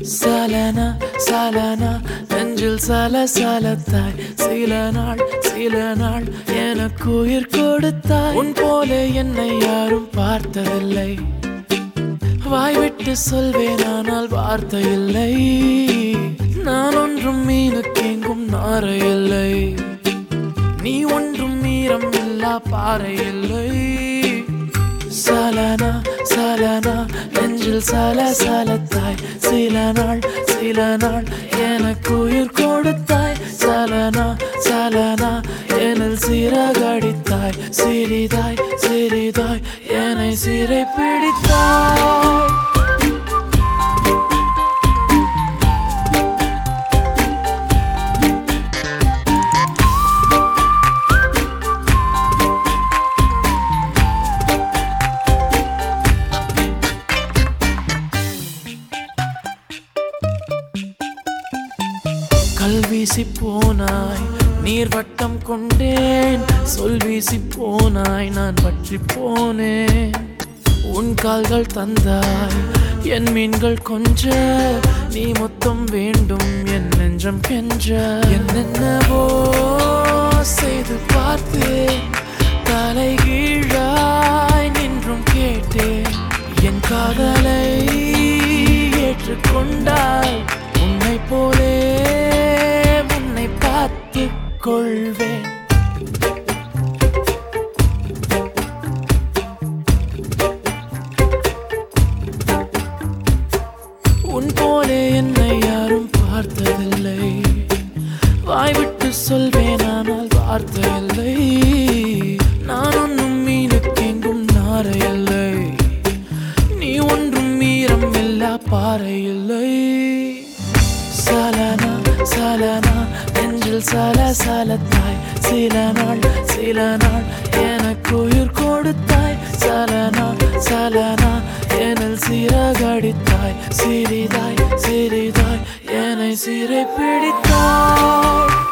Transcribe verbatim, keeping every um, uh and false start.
சலனா சலனா நெஞ்சில் சல சலத்தாய் சில நாள் சில நாள் எனக்கு உயிர் கொடுத்தாய். உன் போல என்னை யாரும் பார்த்ததில்லை, வாய்விட்டு சொல்வேன் ஆனால் வார்த்தை இல்லை. நான் ஒன்றும் மீனுக்கு எங்கும் நாரை இல்லை, நீ ஒன்றும் மீறம் இல்லா பாறை இல்லை. சலனா சலனா நெஞ்சில் சல சலத்தாய் சில நாள் சில நாள் எனக்கு உயிர் கொடுத்தாய். சலனா சலனா எனில் சிறகடித்தாய், சிறிதாய் சிறிதாய் என்னை சிறை பிடித்தாய். கல் வீசி போனாய், நீர் வட்டம் கொண்டேன். சொல் வீசி போனாய், நான் பற்றி போனேன். உன் கால்கள் தந்தாய், என் மீன்கள் கொஞ்ச. நீ மொத்தம் வேண்டும், என் நெஞ்சம் கெஞ்ச. என்னென்னவோ செய்து பார்த்தேன், தலை கீழாய் நின்றும் கேட்டேன். என் காதலை ஏற்றுக்கொண்டாய், உன்னை போலே கொள்வேன். உன் போலே என்னை யாரும் பார்த்ததில்லை, வாய்விட்டு சொல்வேன் ஆனால் வார்த்தை இல்லை. நான் ஒன்றும் மீனுக்கு எங்கும் நாரை இல்லை, நீ ஒன்றும் மீறம் இல்லா பாறை இல்லை. சலனா சலனா நெஞ்சில் சல சலத்தாய் சில நாள் சில நாள் எனக்கு உயிர் கொடுத்தாய். சலனா சலனா எனில் சிறகடித்தாய், சிறிதாய் சிறிதாய் என்னை சிறை பிடித்தாய்.